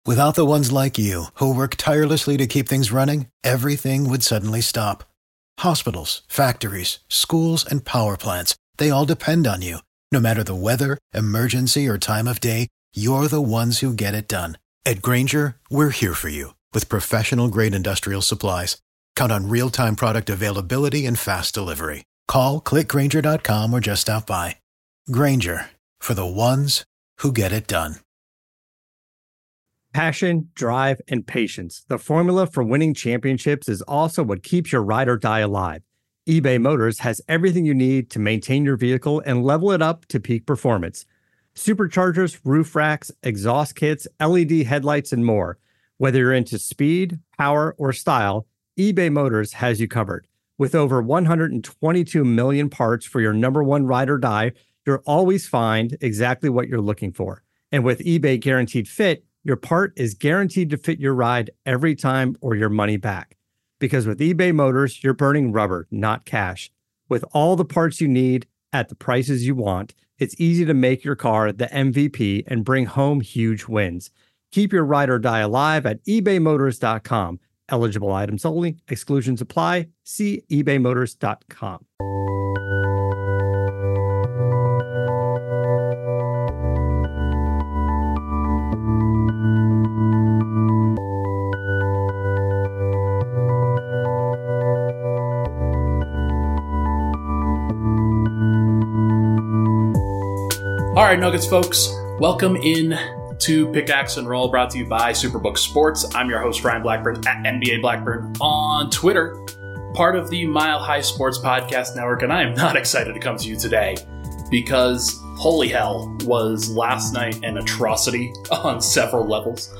Without the ones like you, who work tirelessly to keep things running, everything would suddenly stop. Hospitals, factories, schools, and power plants, they all depend on you. No matter the weather, emergency, or time of day, you're the ones who get it done. At Grainger, we're here for you with professional-grade industrial supplies. Count on real-time product availability and fast delivery. Call, clickgrainger.com, or just stop by. Grainger, for the ones who get it done. Passion, drive, and patience. The formula for winning championships is also what keeps your ride or die alive. eBay Motors has everything you need to maintain your vehicle and level it up to peak performance. Superchargers, roof racks, exhaust kits, LED headlights, and more. Whether you're into speed, power, or style, eBay Motors has you covered. With over 122 million parts for your number one ride or die, you'll always find exactly what you're looking for. And with eBay Guaranteed Fit, your part is guaranteed to fit your ride every time or your money back. Because with eBay Motors, you're burning rubber, not cash. With all the parts you need at the prices you want, it's easy to make your car the MVP and bring home huge wins. Keep your ride or die alive at ebaymotors.com. Eligible items only. Exclusions apply. See ebaymotors.com. All right, Nuggets folks, welcome in to Pickaxe and Roll, brought to you by Superbook Sports. I'm your host, Ryan Blackburn, at NBA Blackburn on Twitter, part of the Mile High Sports Podcast Network, and I am not excited to come to you today because, holy hell, was last night an atrocity on several levels.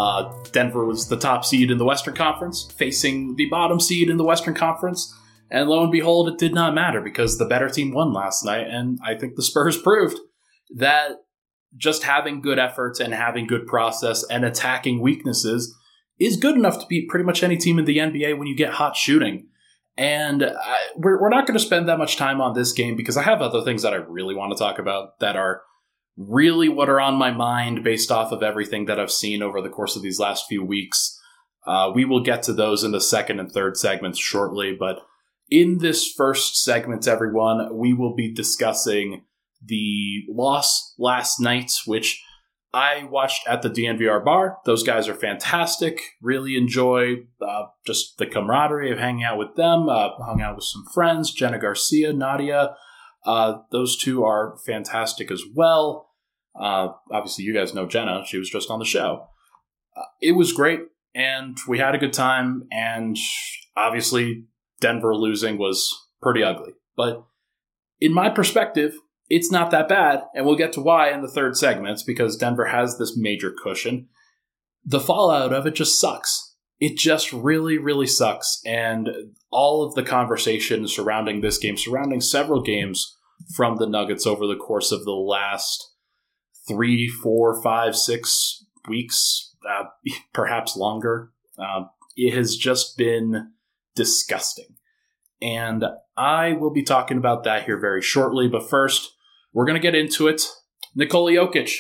Denver was the top seed in the Western Conference, facing the bottom seed in the Western Conference, and lo and behold, it did not matter because the better team won last night, and I think the Spurs proved that just having good efforts and having good process and attacking weaknesses is good enough to beat pretty much any team in the NBA when you get hot shooting. And we're not going to spend that much time on this game because I have other things that I really want to talk about that are really what are on my mind based off of everything that I've seen over the course of these last few weeks. We will get to those in the second and third segments shortly, but in this first segment, everyone, we will be discussing the loss last night, which I watched at the DNVR bar. Those guys are fantastic. Really enjoy just the camaraderie of hanging out with them. Hung out with some friends, Jenna Garcia, Nadia. Those two are fantastic as well. Obviously, you guys know Jenna. She was just on the show. It was great, and we had a good time, and obviously Denver losing was pretty ugly. But in my perspective, it's not that bad, and we'll get to why in the third segment, because Denver has this major cushion. The fallout of it just sucks. It just really, really sucks, and all of the conversation surrounding this game, surrounding several games from the Nuggets over the course of the last 3, 4, 5, 6 weeks, perhaps longer, it has just been disgusting. And I will be talking about that here very shortly, but first, we're going to get into it. Nikola Jokic,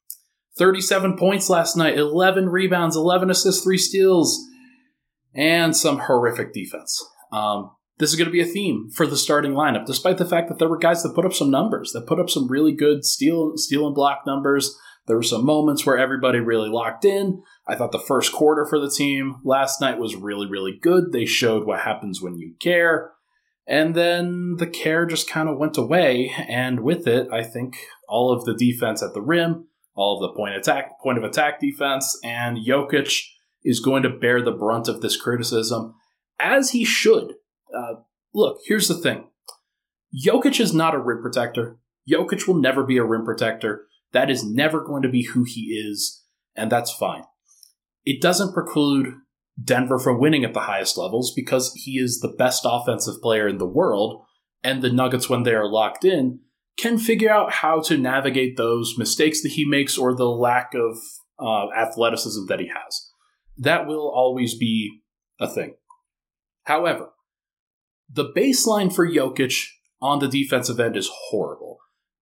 37 points last night, 11 rebounds, 11 assists, 3 steals, and some horrific defense. This is going to be a theme for the starting lineup, despite the fact that there were guys that put up some numbers, that put up some really good steal and block numbers. There were some moments where everybody really locked in. I thought the first quarter for the team last night was really, really good. They showed what happens when you care. And then the care just kind of went away, and with it, I think all of the defense at the rim, all of the point of attack defense, and Jokic is going to bear the brunt of this criticism, as he should. Look, here's the thing. Jokic is not a rim protector. Jokic will never be a rim protector. That is never going to be who he is, and that's fine. It doesn't preclude Denver from winning at the highest levels because he is the best offensive player in the world, and the Nuggets, when they are locked in, can figure out how to navigate those mistakes that he makes or the lack of athleticism that he has. That will always be a thing. However, the baseline for Jokic on the defensive end is horrible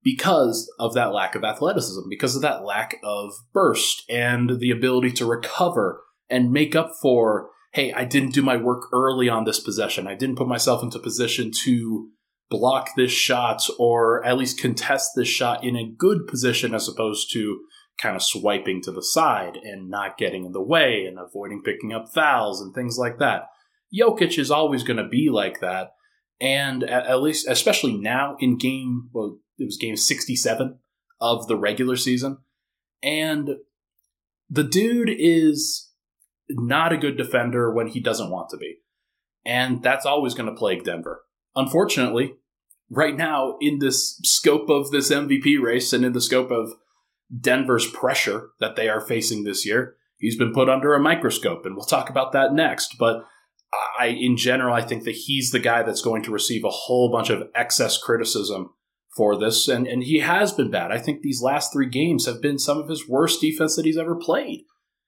because of that lack of athleticism, because of that lack of burst and the ability to recover and make up for, hey, I didn't do my work early on this possession. I didn't put myself into position to block this shot or at least contest this shot in a good position as opposed to kind of swiping to the side and not getting in the way and avoiding picking up fouls and things like that. Jokic is always going to be like that. And at least, especially now in it was game 67 of the regular season. And the dude is not a good defender when he doesn't want to be. And that's always going to plague Denver. Unfortunately, right now, in this scope of this MVP race and in the scope of Denver's pressure that they are facing this year, he's been put under a microscope, and we'll talk about that next. But in general, I think that he's the guy that's going to receive a whole bunch of excess criticism for this, and he has been bad. I think these last 3 games have been some of his worst defense that he's ever played.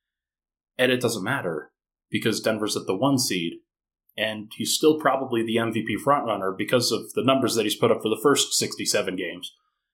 And it doesn't matter, because Denver's at the 1 seed, and he's still probably the MVP frontrunner because of the numbers that he's put up for the first 67 games.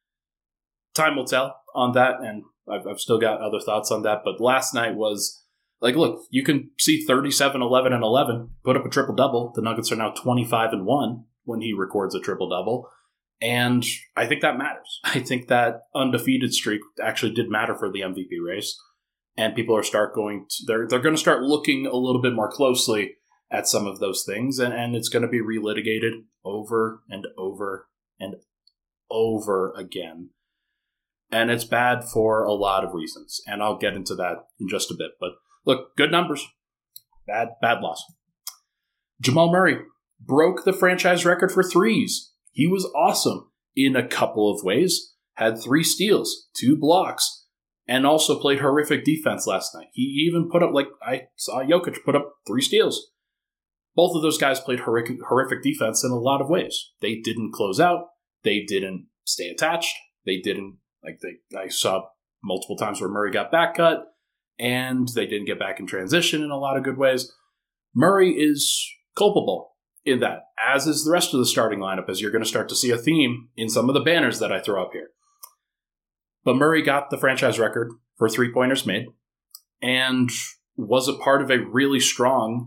Time will tell on that, and I've still got other thoughts on that, but last night was, like, look, you can see 37, 11, and 11, put up a triple-double. The Nuggets are now 25-1 when he records a triple-double, and I think that matters. I think that undefeated streak actually did matter for the MVP race, and people are they're going to start looking a little bit more closely at some of those things, and it's going to be relitigated over and over and over again. And it's bad for a lot of reasons, and I'll get into that in just a bit. But look, good numbers, bad loss. Jamal Murray broke the franchise record for threes. He was awesome in a couple of ways, had 3 steals, 2 blocks, and also played horrific defense last night. He even put up, I saw Jokic put up 3 steals. Both of those guys played horrific defense in a lot of ways. They didn't close out. They didn't stay attached. They didn't, I saw multiple times where Murray got back cut, and they didn't get back in transition in a lot of good ways. Murray is culpable in that, as is the rest of the starting lineup, as you're going to start to see a theme in some of the banners that I throw up here. But Murray got the franchise record for 3-pointers made and was a part of a really strong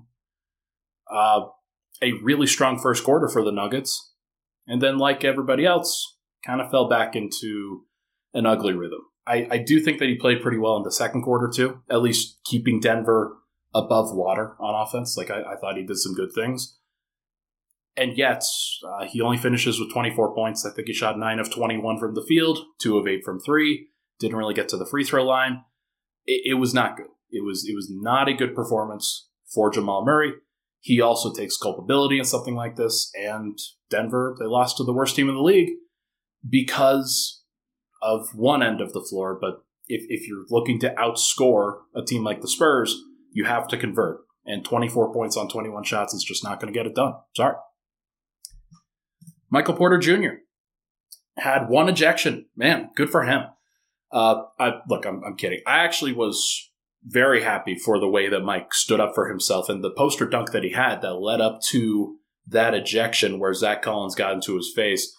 first quarter for the Nuggets. And then, like everybody else, kind of fell back into an ugly rhythm. I do think that he played pretty well in the second quarter, too, at least keeping Denver above water on offense. I thought he did some good things. And yet, he only finishes with 24 points. I think he shot 9 of 21 from the field, 2 of 8 from 3. Didn't really get to the free throw line. It was not good. It was not a good performance for Jamal Murray. He also takes culpability in something like this. And Denver, they lost to the worst team in the league because of one end of the floor. But if you're looking to outscore a team like the Spurs, you have to convert. And 24 points on 21 shots is just not going to get it done. Sorry. Michael Porter Jr. had 1 ejection. Man, good for him. I'm kidding. I actually was very happy for the way that Mike stood up for himself and the poster dunk that he had that led up to that ejection where Zach Collins got into his face.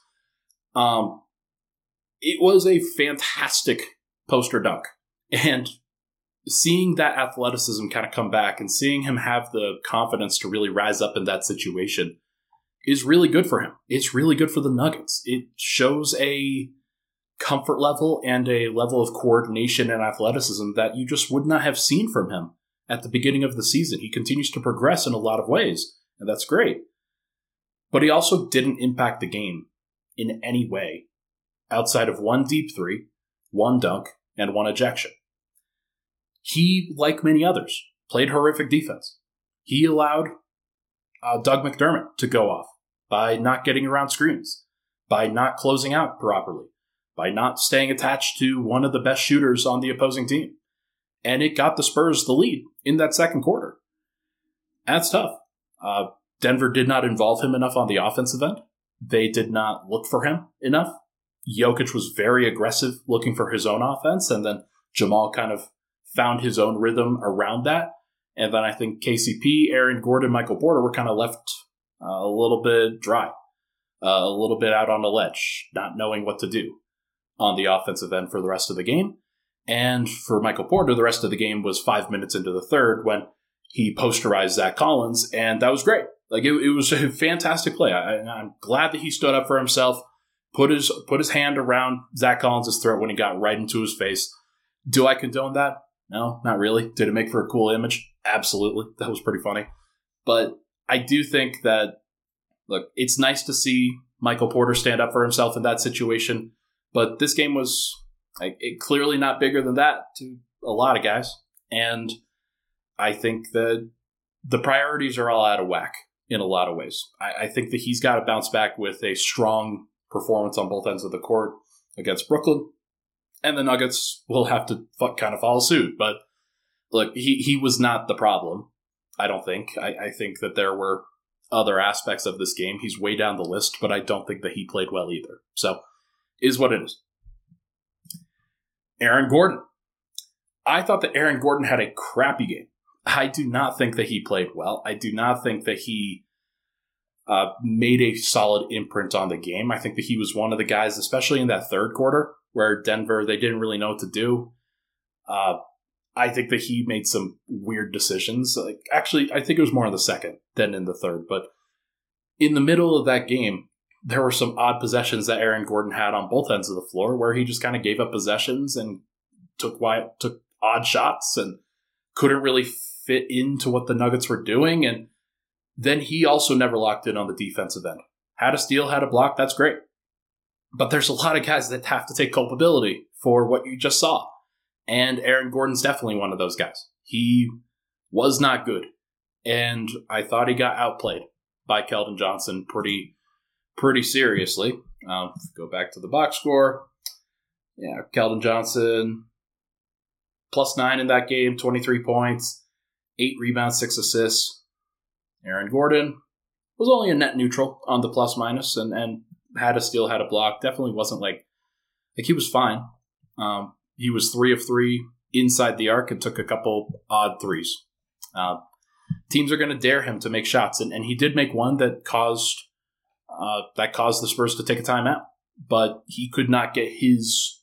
It was a fantastic poster dunk. And seeing that athleticism kind of come back and seeing him have the confidence to really rise up in that situation is really good for him. It's really good for the Nuggets. It shows a comfort level and a level of coordination and athleticism that you just would not have seen from him at the beginning of the season. He continues to progress in a lot of ways, and that's great. But he also didn't impact the game in any way outside of 1 deep 3, 1 dunk, and 1 ejection. He, like many others, played horrific defense. He allowed Doug McDermott to go off by not getting around screens, by not closing out properly, by not staying attached to one of the best shooters on the opposing team. And it got the Spurs the lead in that second quarter. That's tough. Denver did not involve him enough on the offensive end. They did not look for him enough. Jokic was very aggressive looking for his own offense, and then Jamal kind of found his own rhythm around that. And then I think KCP, Aaron Gordon, Michael Porter were kind of left a little bit dry, a little bit out on the ledge, not knowing what to do. on the offensive end for the rest of the game. And for Michael Porter, the rest of the game was 5 minutes into the third when he posterized Zach Collins, and that was great. Like, it was a fantastic play. I'm glad that he stood up for himself, put his hand around Zach Collins' throat when he got right into his face. Do I condone that? No, not really. Did it make for a cool image? Absolutely. That was pretty funny. But I do think that, look, it's nice to see Michael Porter stand up for himself in that situation, but this game was clearly not bigger than that to a lot of guys. And I think that the priorities are all out of whack in a lot of ways. I think that he's got to bounce back with a strong performance on both ends of the court against Brooklyn, and the Nuggets will have to kind of follow suit. But look, he was not the problem, I don't think. I think that there were other aspects of this game. He's way down the list, but I don't think that he played well either. So, is what it is. Aaron Gordon. I thought that Aaron Gordon had a crappy game. I do not think that he played well. I do not think that he made a solid imprint on the game. I think that he was one of the guys, especially in that third quarter, where Denver, they didn't really know what to do. I think that he made some weird decisions. Actually, I think it was more in the second than in the third. But in the middle of that game, there were some odd possessions that Aaron Gordon had on both ends of the floor where he just kind of gave up possessions and took odd shots and couldn't really fit into what the Nuggets were doing. And then he also never locked in on the defensive end. Had a steal, had a block, that's great. But there's a lot of guys that have to take culpability for what you just saw. And Aaron Gordon's definitely one of those guys. He was not good. And I thought he got outplayed by Keldon Johnson pretty seriously. Go back to the box score. Yeah, Keldon Johnson, +9 in that game, 23 points, 8 rebounds, 6 assists. Aaron Gordon was only a net neutral on the plus-minus and had a steal, had a block. Definitely wasn't like he was fine. He was 3 of 3 inside the arc and took a couple odd threes. Teams are going to dare him to make shots, and he did make one that caused the Spurs to take a timeout. But he could not get his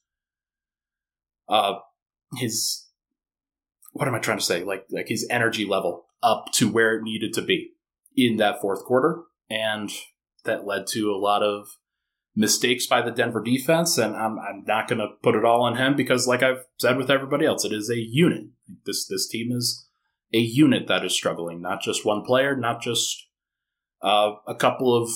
what am I trying to say? Like his energy level up to where it needed to be in that fourth quarter, and that led to a lot of mistakes by the Denver defense. And I'm not going to put it all on him because, like I've said with everybody else, it is a unit. This team is a unit that is struggling, not just one player, not just a couple of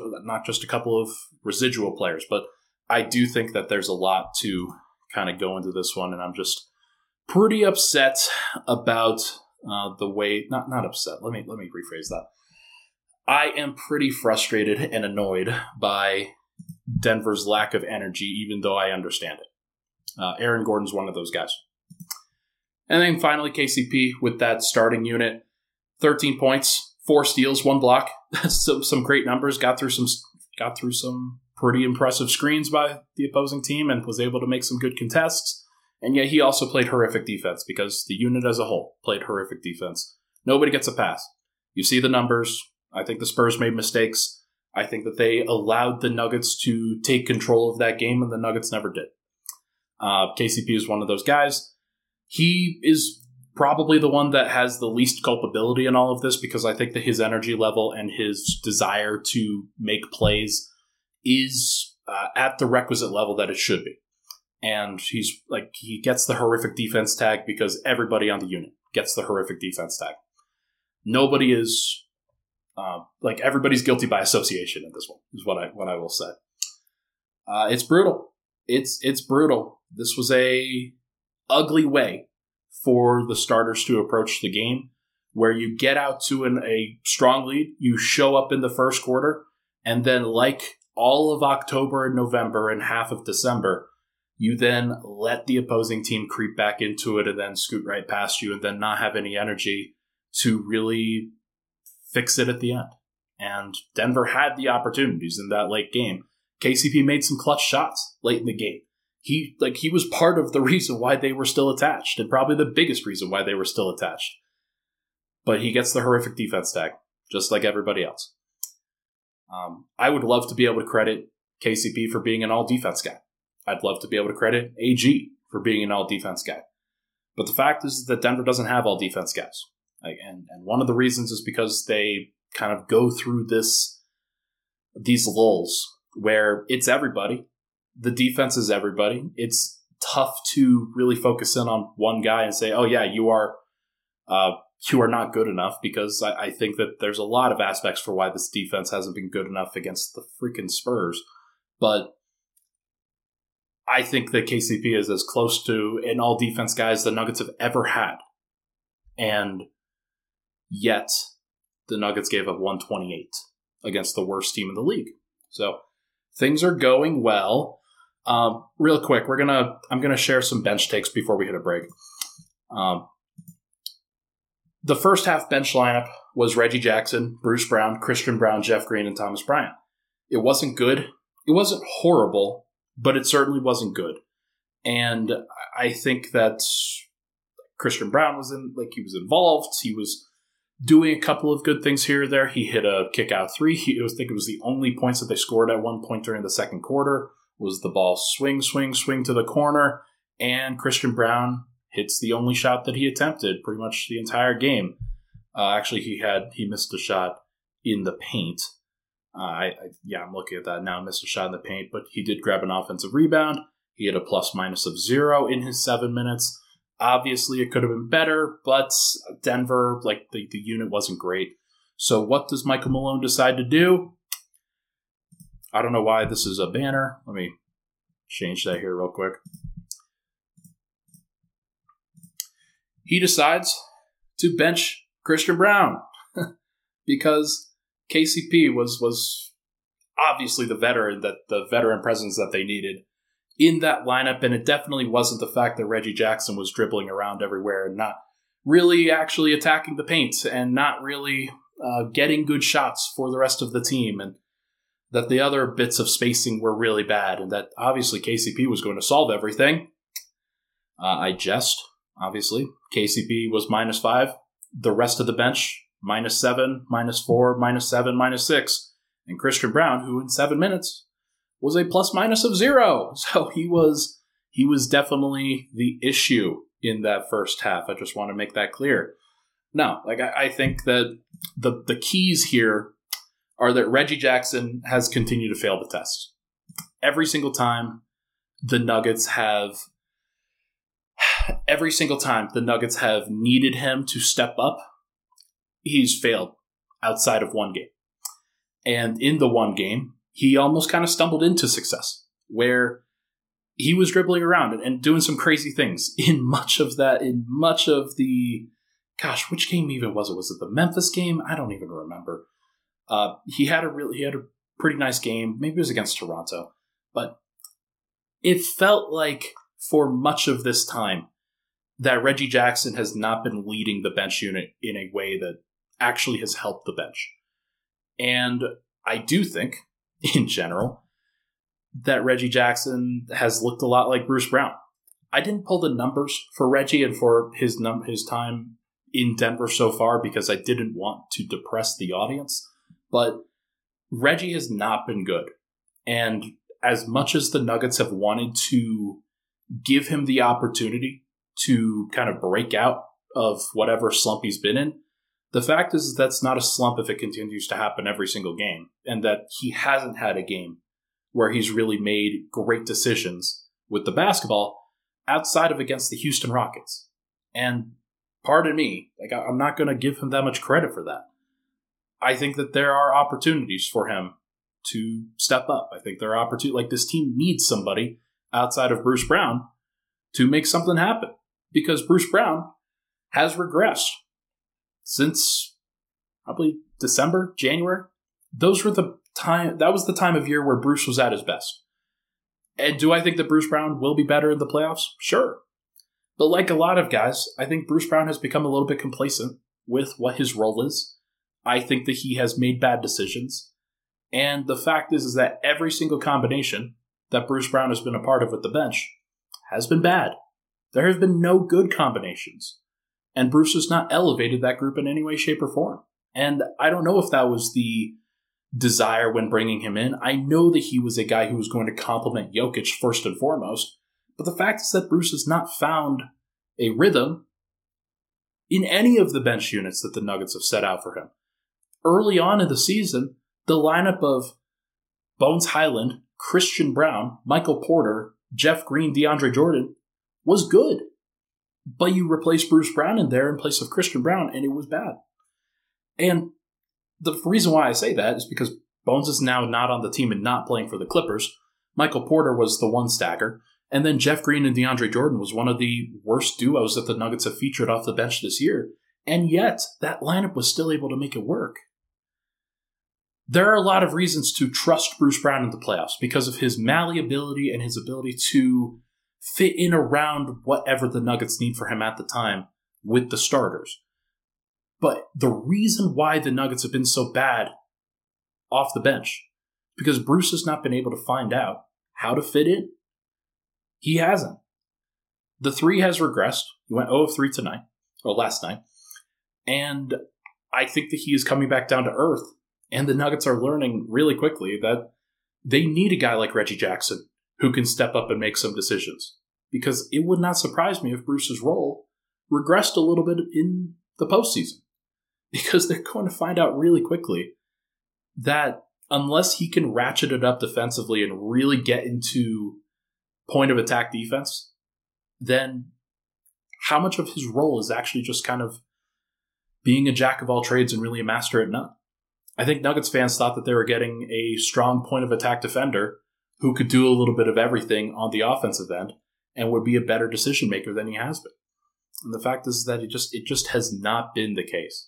residual players. But I do think that there's a lot to kind of go into this one, and I'm just pretty upset about the way. Not upset. Let me rephrase that. I am pretty frustrated and annoyed by Denver's lack of energy, even though I understand it. Aaron Gordon's one of those guys. And then finally, KCP with that starting unit, 13 points, 4 steals, 1 block. some great numbers. Got through some pretty impressive screens by the opposing team and was able to make some good contests. And yet he also played horrific defense because the unit as a whole played horrific defense. Nobody gets a pass. You see the numbers. I think the Spurs made mistakes. I think that they allowed the Nuggets to take control of that game, and the Nuggets never did. KCP is one of those guys. He is probably the one that has the least culpability in all of this because I think that his energy level and his desire to make plays is at the requisite level that it should be. And he gets the horrific defense tag because everybody on the unit gets the horrific defense tag. Nobody is everybody's guilty by association in this one, is what I will say. It's brutal. It's brutal. This was a ugly way for the starters to approach the game, where you get out to a strong lead, you show up in the first quarter, and then like all of October and November and half of December, you then let the opposing team creep back into it and then scoot right past you and then not have any energy to really fix it at the end. And Denver had the opportunities in that late game. KCP made some clutch shots late in the game. He was part of the reason why they were still attached, and probably the biggest reason why they were still attached. But he gets the horrific defense tag, just like everybody else. I would love to be able to credit KCP for being an all-defense guy. I'd love to be able to credit AG for being an all-defense guy. But the fact is that Denver doesn't have all-defense guys. And one of the reasons is because they kind of go through these lulls where it's everybody. The defense is everybody. It's tough to really focus in on one guy and say, oh, yeah, you are not good enough, because I think that there's a lot of aspects for why this defense hasn't been good enough against the freaking Spurs. But I think that KCP is as close to an all-defense guy as the Nuggets have ever had. And yet the Nuggets gave up 128 against the worst team in the league. So things are going well. Real quick, I'm gonna share some bench takes before we hit a break. The first half bench lineup was Reggie Jackson, Bruce Brown, Christian Braun, Jeff Green, and Thomas Bryant. It wasn't good. It wasn't horrible, but it certainly wasn't good. And I think that Christian Braun was involved. He was doing a couple of good things here or there. He hit a kick-out three. I think it was the only points that they scored at one point during the second quarter was the ball swing to the corner, and Christian Braun hits the only shot that he attempted pretty much the entire game. Actually, he missed a shot in the paint. I'm looking at that now. Missed a shot in the paint, but he did grab an offensive rebound. He had a plus-minus of 0 in his 7 minutes. Obviously, it could have been better, but Denver, the unit wasn't great. So what does Michael Malone decide to do? I don't know why this is a banner. Let me change that here real quick. He decides to bench Christian Braun because KCP was obviously the veteran presence that they needed in that lineup, and it definitely wasn't the fact that Reggie Jackson was dribbling around everywhere and not really actually attacking the paint and not really getting good shots for the rest of the team, and that the other bits of spacing were really bad, and that obviously KCP was going to solve everything. I jest, obviously. KCP was -5. The rest of the bench, -7, -4, -7, -6. And Christian Braun, who in 7 minutes was a plus-minus of 0. So he was definitely the issue in that first half. I just want to make that clear. No, I think that the keys here are that Reggie Jackson has continued to fail the test. Every single time the Nuggets have needed him to step up, he's failed outside of one game. And in the one game, he almost kind of stumbled into success, where he was dribbling around and doing some crazy things in much of the, gosh, which game even was it? Was it the Memphis game? I don't even remember. He had a pretty nice game. Maybe it was against Toronto, but it felt like for much of this time that Reggie Jackson has not been leading the bench unit in a way that actually has helped the bench. And I do think, in general, that Reggie Jackson has looked a lot like Bruce Brown. I didn't pull the numbers for Reggie and for his time in Denver so far because I didn't want to depress the audience. But Reggie has not been good. And as much as the Nuggets have wanted to give him the opportunity to kind of break out of whatever slump he's been in, the fact is that's not a slump if it continues to happen every single game. And that he hasn't had a game where he's really made great decisions with the basketball outside of against the Houston Rockets. And pardon me, I'm not going to give him that much credit for that. I think that there are opportunities for him to step up. I think there are opportunities. This team needs somebody outside of Bruce Brown to make something happen, because Bruce Brown has regressed since probably December, January. That was the time of year where Bruce was at his best. And do I think that Bruce Brown will be better in the playoffs? Sure. But like a lot of guys, I think Bruce Brown has become a little bit complacent with what his role is. I think that he has made bad decisions. And the fact is that every single combination that Bruce Brown has been a part of with the bench has been bad. There have been no good combinations. And Bruce has not elevated that group in any way, shape, or form. And I don't know if that was the desire when bringing him in. I know that he was a guy who was going to complement Jokic first and foremost, but the fact is that Bruce has not found a rhythm in any of the bench units that the Nuggets have set out for him. Early on in the season, the lineup of Bones Hyland, Christian Braun, Michael Porter, Jeff Green, DeAndre Jordan was good. But you replaced Bruce Brown in there in place of Christian Braun, and it was bad. And the reason why I say that is because Bones is now not on the team and not playing for the Clippers. Michael Porter was the one stagger. And then Jeff Green and DeAndre Jordan was one of the worst duos that the Nuggets have featured off the bench this year. And yet, that lineup was still able to make it work. There are a lot of reasons to trust Bruce Brown in the playoffs because of his malleability and his ability to fit in around whatever the Nuggets need for him at the time with the starters. But the reason why the Nuggets have been so bad off the bench is because Bruce has not been able to find out how to fit in. He hasn't. The three has regressed. He went 0 of 3 tonight, or last night. And I think that he is coming back down to earth. And the Nuggets are learning really quickly that they need a guy like Reggie Jackson who can step up and make some decisions. Because it would not surprise me if Bruce's role regressed a little bit in the postseason. Because they're going to find out really quickly that unless he can ratchet it up defensively and really get into point of attack defense, then how much of his role is actually just kind of being a jack of all trades and really a master at none? I think Nuggets fans thought that they were getting a strong point of attack defender who could do a little bit of everything on the offensive end and would be a better decision maker than he has been. And the fact is that it just has not been the case.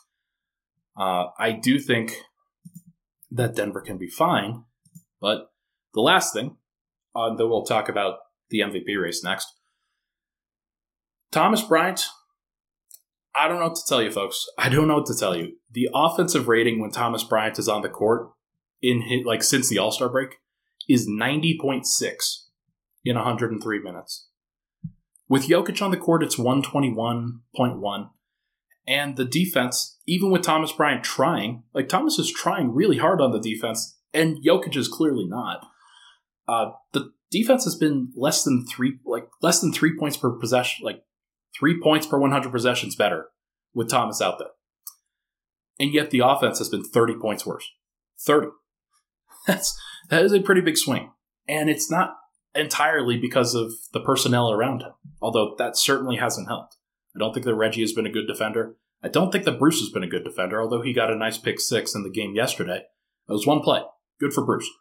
I do think that Denver can be fine, but the last thing, then we'll talk about the MVP race next. Thomas Bryant, I don't know what to tell you, folks. I don't know what to tell you. The offensive rating when Thomas Bryant is on the court since the All-Star break is 90.6 in 103 minutes. With Jokic on the court, it's 121.1. And the defense, even with Thomas Bryant trying, Thomas is trying really hard on the defense, and Jokic is clearly not. The defense has been less than 3 points per possession, 3 points per 100 possessions better with Thomas out there. And yet the offense has been 30 points worse. 30. That is a pretty big swing. And it's not entirely because of the personnel around him, although that certainly hasn't helped. I don't think that Reggie has been a good defender. I don't think that Bruce has been a good defender, although he got a nice pick 6 in the game yesterday. That was one play. Good for Bruce.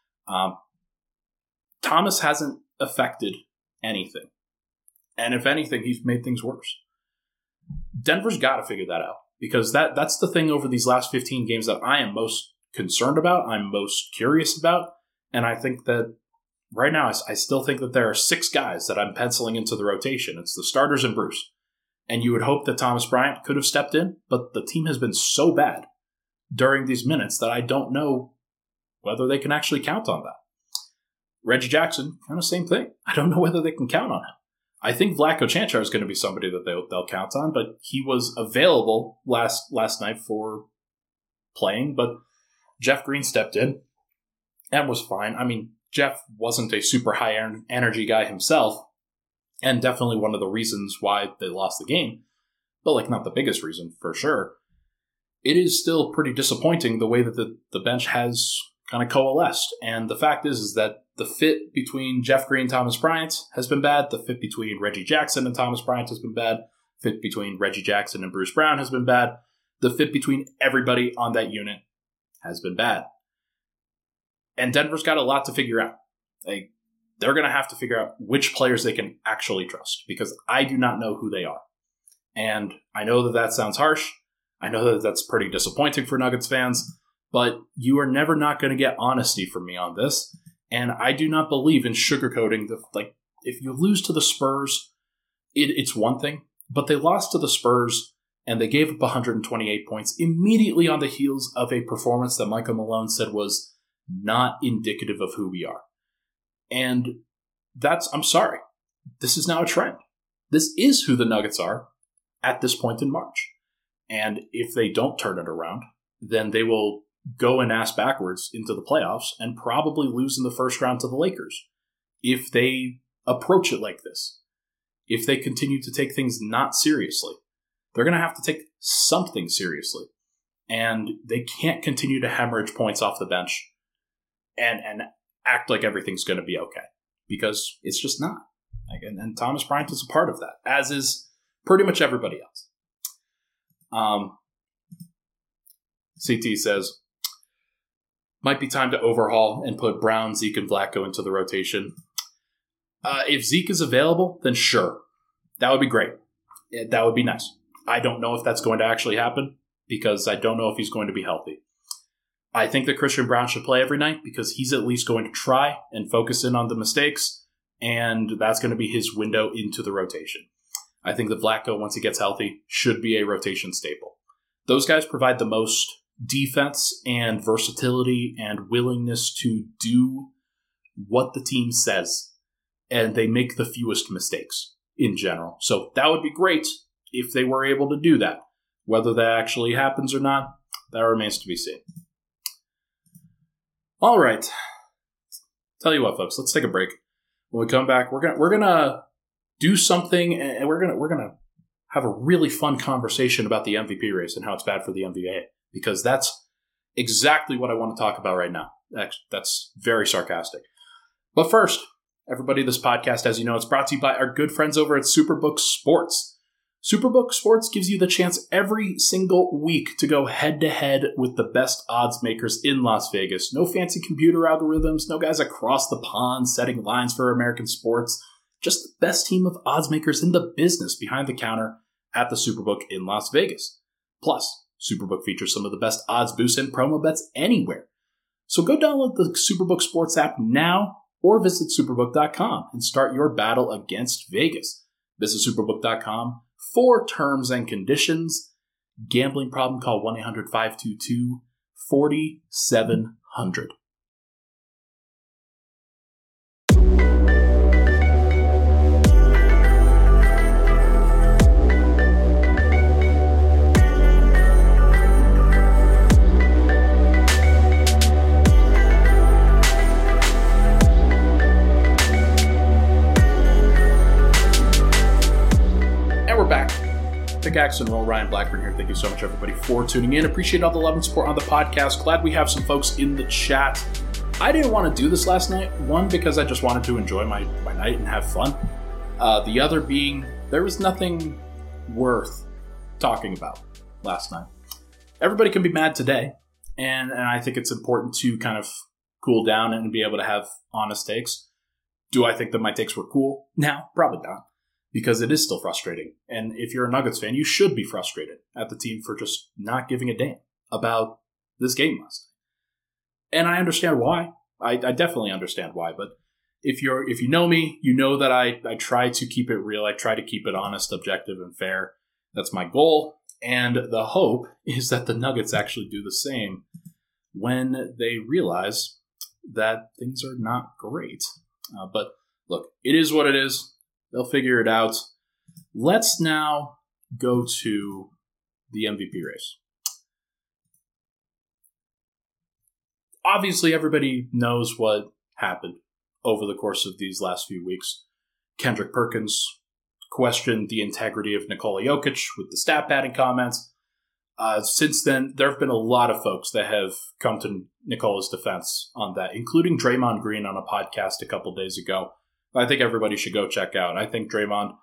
Thomas hasn't affected anything. And if anything, he's made things worse. Denver's got to figure that out, because that's the thing over these last 15 games that I am most concerned about, I'm most curious about, and I think that right now I still think that there are 6 guys that I'm penciling into the rotation. It's the starters and Bruce. And you would hope that Thomas Bryant could have stepped in, but the team has been so bad during these minutes that I don't know whether they can actually count on that. Reggie Jackson, kind of same thing. I don't know whether they can count on him. I think Vlatko Čančar is going to be somebody that they'll count on, but he was available last night for playing, but Jeff Green stepped in and was fine. I mean, Jeff wasn't a super high energy guy himself, and definitely one of the reasons why they lost the game, but not the biggest reason for sure. It is still pretty disappointing the way that the bench has kind of coalesced, and the fact is that the fit between Jeff Green and Thomas Bryant has been bad. The fit between Reggie Jackson and Thomas Bryant has been bad. Fit between Reggie Jackson and Bruce Brown has been bad. The fit between everybody on that unit has been bad. And Denver's got a lot to figure out. They're going to have to figure out which players they can actually trust, because I do not know who they are. And I know that sounds harsh. I know that that's pretty disappointing for Nuggets fans, but you are never not going to get honesty from me on this. And I do not believe in sugarcoating if you lose to the Spurs, it's one thing, but they lost to the Spurs and they gave up 128 points immediately on the heels of a performance that Michael Malone said was not indicative of who we are. And I'm sorry, this is now a trend. This is who the Nuggets are at this point in March. And if they don't turn it around, then they will go an ass backwards into the playoffs and probably lose in the first round to the Lakers if they approach it like this. If they continue to take things not seriously, they're going to have to take something seriously. And they can't continue to hemorrhage points off the bench and act like everything's going to be okay, because it's just not. And Thomas Bryant is a part of that, as is pretty much everybody else. CT says, might be time to overhaul and put Brown, Zeke, and Vlatko into the rotation. If Zeke is available, then sure. That would be great. That would be nice. I don't know if that's going to actually happen because I don't know if he's going to be healthy. I think that Christian Brown should play every night because he's at least going to try and focus in on the mistakes, and that's going to be his window into the rotation. I think that Vlatko, once he gets healthy, should be a rotation staple. Those guys provide the most defense and versatility and willingness to do what the team says, and they make the fewest mistakes in general. So that would be great if they were able to do that. Whether that actually happens or not, that remains to be seen. All right. Tell you what, folks, let's take a break. When we come back, we're gonna do something, and we're gonna have a really fun conversation about the MVP race and how it's bad for the NBA, because that's exactly what I want to talk about right now. That's very sarcastic. But first, everybody, this podcast, as you know, it's brought to you by our good friends over at Superbook Sports. Superbook Sports gives you the chance every single week to go head-to-head with the best odds makers in Las Vegas. No fancy computer algorithms, no guys across the pond setting lines for American sports. Just the best team of odds makers in the business behind the counter at the Superbook in Las Vegas. Plus, Superbook features some of the best odds boosts and promo bets anywhere. So go download the Superbook Sports app now or visit superbook.com and start your battle against Vegas. Visit superbook.com for terms and conditions. Gambling problem, call 1-800-522-4700. Pickaxe and Roll, Ryan Blackburn here. Thank you so much, everybody, for tuning in. Appreciate all the love and support on the podcast. Glad we have some folks in the chat. I didn't want to do this last night. One, because I just wanted to enjoy my night and have fun. The other being, there was nothing worth talking about last night. Everybody can be mad today, and I think it's important to kind of cool down and be able to have honest takes. Do I think that my takes were cool? No, probably not. Because it is still frustrating. And if you're a Nuggets fan, you should be frustrated at the team for just not giving a damn about this game last night. And I understand why. I definitely understand why. But if you know me, you know that I try to keep it real. I try to keep it honest, objective, and fair. That's my goal. And the hope is that the Nuggets actually do the same when they realize that things are not great. But look, it is what it is. They'll figure it out. Let's now go to the MVP race. Obviously, everybody knows what happened over the course of these last few weeks. Kendrick Perkins questioned the integrity of Nikola Jokic with the stat padding comments. Since then, there have been a lot of folks that have come to Nikola's defense on that, including Draymond Green on a podcast a couple days ago. I think everybody should go check out. I think Draymond,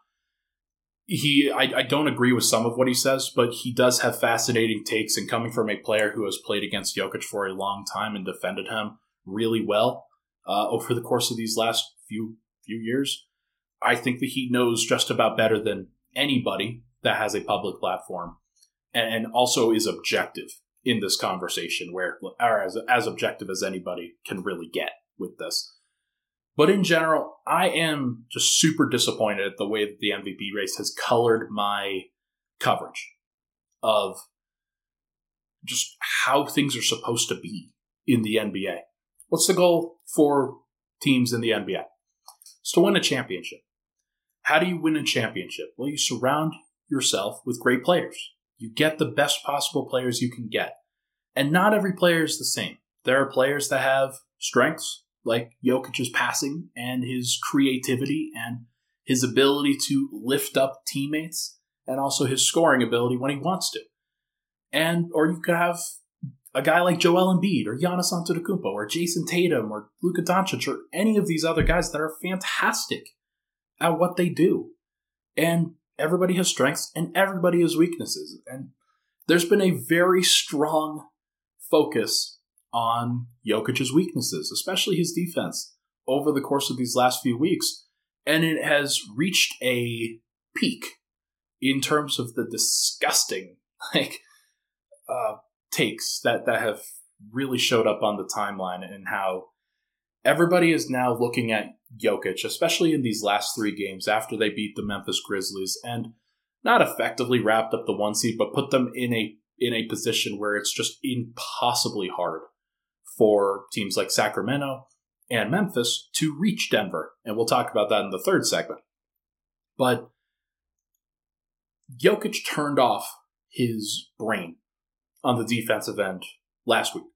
I don't agree with some of what he says, but he does have fascinating takes, and coming from a player who has played against Jokic for a long time and defended him really well over the course of these last few years, I think that he knows just about better than anybody that has a public platform, and also is objective in this conversation, or as objective as anybody can really get with this. But in general, I am just super disappointed at the way that the MVP race has colored my coverage of just how things are supposed to be in the NBA. What's the goal for teams in the NBA? It's to win a championship. How do you win a championship? Well, you surround yourself with great players. You get the best possible players you can get. And not every player is the same. There are players that have strengths, like Jokic's passing and his creativity and his ability to lift up teammates, and also his scoring ability when he wants to. Or you could have a guy like Joel Embiid or Giannis Antetokounmpo or Jason Tatum or Luka Doncic or any of these other guys that are fantastic at what they do. And everybody has strengths and everybody has weaknesses. And there's been a very strong focus on Jokic's weaknesses, especially his defense, over the course of these last few weeks. And it has reached a peak in terms of the disgusting takes that have really showed up on the timeline, and how everybody is now looking at Jokic, especially in these last 3 games after they beat the Memphis Grizzlies and not effectively wrapped up the 1 seed, but put them in a position where it's just impossibly hard for teams like Sacramento and Memphis to reach Denver. And we'll talk about that in the 3rd segment. But Jokic turned off his brain on the defensive end last week.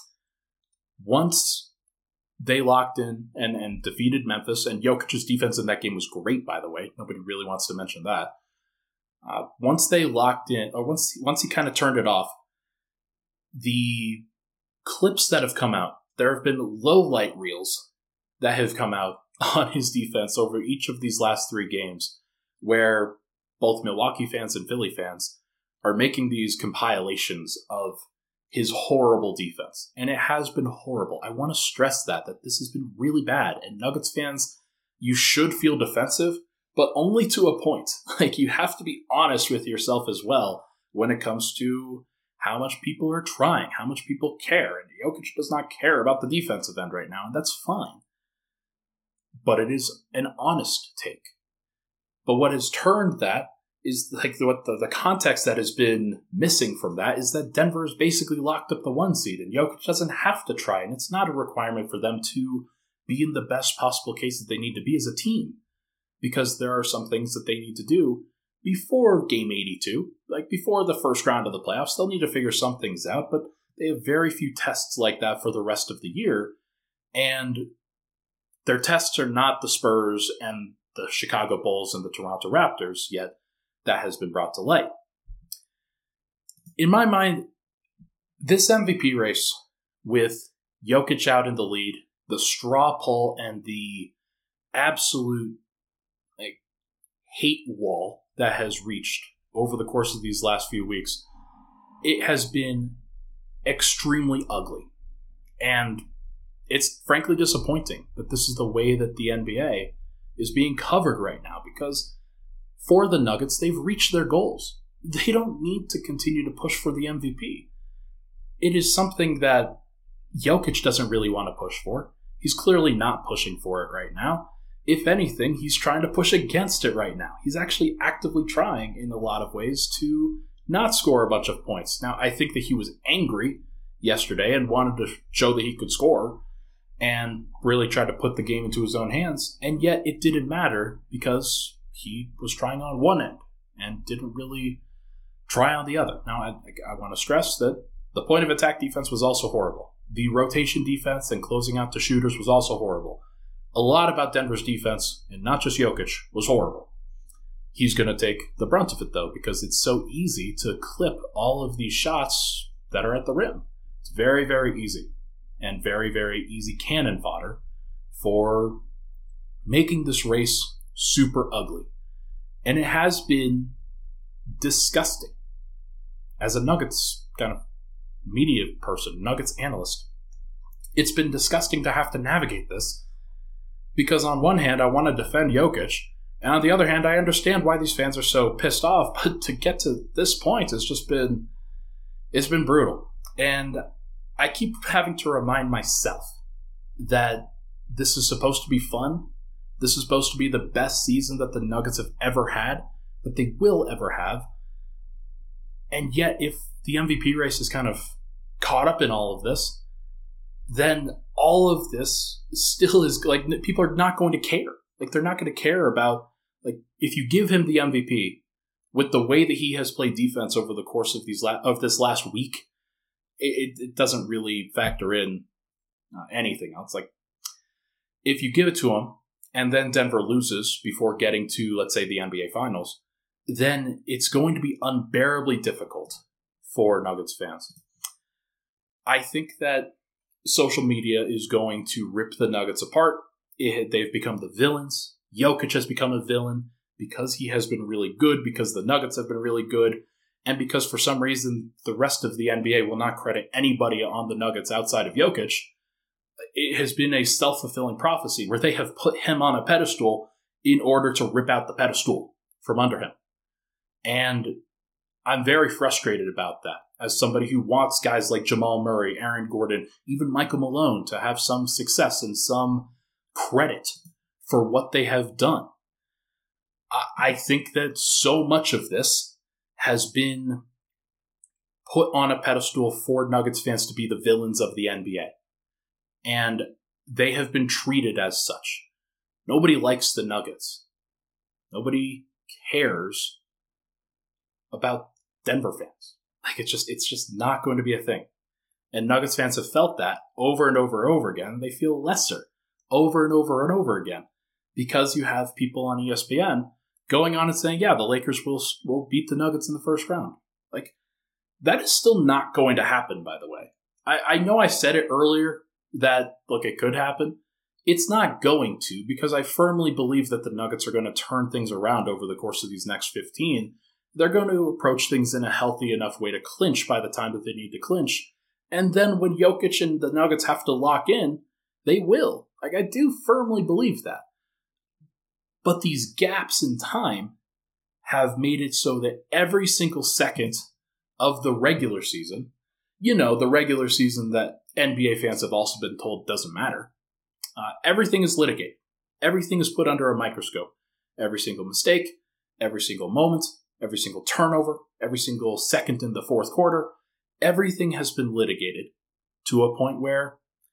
Once they locked in and defeated Memphis, and Jokic's defense in that game was great, by the way. Nobody really wants to mention that. Once they locked in, or once he kind of turned it off, the clips that have come out, there have been low light reels that have come out on his defense over each of these last 3 games, where both Milwaukee fans and Philly fans are making these compilations of his horrible defense. And it has been horrible. I want to stress that this has been really bad. And Nuggets fans, you should feel defensive, but only to a point. You have to be honest with yourself as well when it comes to how much people are trying, how much people care. And Jokic does not care about the defensive end right now, and that's fine. But it is an honest take. But what has turned that is what the context that has been missing from that is that Denver has basically locked up the 1 seed, and Jokic doesn't have to try, and it's not a requirement for them to be in the best possible case that they need to be as a team, because there are some things that they need to do before Game 82, before the first round of the playoffs. They'll need to figure some things out, but they have very few tests like that for the rest of the year, and their tests are not the Spurs and the Chicago Bulls and the Toronto Raptors yet. That has been brought to light. In my mind, this MVP race with Jokic out in the lead, the straw poll, and the absolute hate wall that has reached over the course of these last few weeks, it has been extremely ugly. And it's frankly disappointing that this is the way that the NBA is being covered right now, because for the Nuggets, they've reached their goals. They don't need to continue to push for the MVP. It is something that Jokic doesn't really want to push for. He's clearly not pushing for it right now. If anything, he's trying to push against it right now. He's actually actively trying in a lot of ways to not score a bunch of points. Now, I think that he was angry yesterday and wanted to show that he could score and really tried to put the game into his own hands. And yet it didn't matter because he was trying on one end and didn't really try on the other. Now, I want to stress that the point of attack defense was also horrible. The rotation defense and closing out the shooters was also horrible. A lot about Denver's defense, and not just Jokic, was horrible. He's going to take the brunt of it, though, because it's so easy to clip all of these shots that are at the rim. It's very, very easy, and very, very easy cannon fodder for making this race super ugly. And it has been disgusting. As a Nuggets kind of media person, Nuggets analyst, it's been disgusting to have to navigate this, because on one hand, I want to defend Jokic, and on the other hand, I understand why these fans are so pissed off, but to get to this point, it's been brutal. And I keep having to remind myself that this is supposed to be fun. This is supposed to be the best season that the Nuggets have ever had, that they will ever have. And yet, if the MVP race is kind of caught up in all of this, then all of this still is people are not going to care. They're not going to care about, if you give him the MVP with the way that he has played defense over the course of this last week, it doesn't really factor in anything else. Like, if you give it to them and then Denver loses before getting to, let's say, the NBA Finals, then it's going to be unbearably difficult for Nuggets fans. I think that social media is going to rip the Nuggets apart. They've become the villains. Jokic has become a villain because he has been really good, because the Nuggets have been really good, and because for some reason the rest of the NBA will not credit anybody on the Nuggets outside of Jokic. It has been a self-fulfilling prophecy where they have put him on a pedestal in order to rip out the pedestal from under him. And I'm very frustrated about that as somebody who wants guys like Jamal Murray, Aaron Gordon, even Michael Malone to have some success and some credit for what they have done. I think that so much of this has been put on a pedestal for Nuggets fans to be the villains of the NBA. And they have been treated as such. Nobody likes the Nuggets. Nobody cares about Denver fans. Like, it's just not going to be a thing. And Nuggets fans have felt that over and over and over again. They feel lesser over and over and over again because you have people on ESPN going on and saying, yeah, the Lakers will beat the Nuggets in the first round. Like, that is still not going to happen, by the way. I know I said it earlier that, look, it could happen. It's not going to, because I firmly believe that the Nuggets are going to turn things around over the course of these next 15. They're going to approach things in a healthy enough way to clinch by the time that they need to clinch. And then when Jokic and the Nuggets have to lock in, they will. Like, I do firmly believe that. But these gaps in time have made it so that every single second of the regular season, the regular season that NBA fans have also been told doesn't matter, everything is litigated. Everything is put under a microscope. Every single mistake, every single moment, every single turnover, every single second in the fourth quarter, everything has been litigated to a point where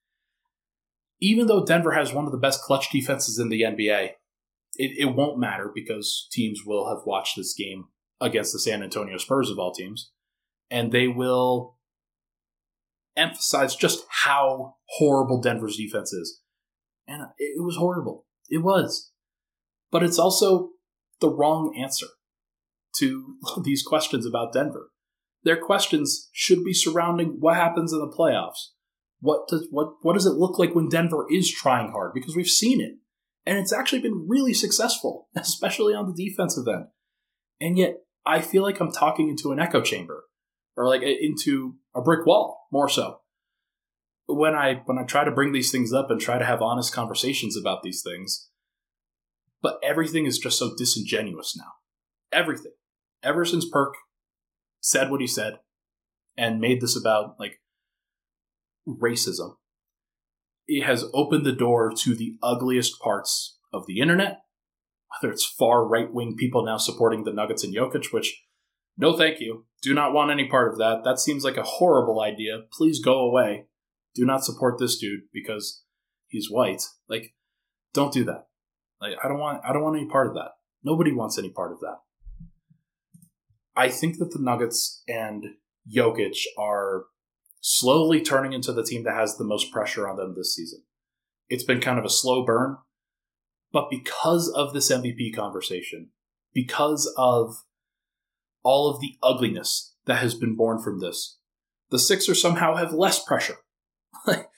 even though Denver has one of the best clutch defenses in the NBA, it won't matter because teams will have watched this game against the San Antonio Spurs of all teams, and they will emphasize just how horrible Denver's defense is. And it was horrible. It was. But it's also the wrong answer to these questions about Denver. Their questions should be surrounding what happens in the playoffs. What does it look like when Denver is trying hard? Because we've seen it. And it's actually been really successful, especially on the defensive end. And yet, I feel like I'm talking into an echo chamber, or like into a brick wall, more so. When I try to bring these things up and try to have honest conversations about these things, but everything is just so disingenuous now. Everything. Ever since Perk said what he said and made this about, like, racism, it has opened the door to the ugliest parts of the internet, whether it's far right-wing people now supporting the Nuggets and Jokic, which, no thank you, do not want any part of that. That seems like a horrible idea. Please go away. Do not support this dude because he's white. Like, don't do that. Like, I don't want any part of that. Nobody wants any part of that. I think that the Nuggets and Jokic are slowly turning into the team that has the most pressure on them this season. It's been kind of a slow burn, but because of this MVP conversation, because of all of the ugliness that has been born from this, the Sixers somehow have less pressure. The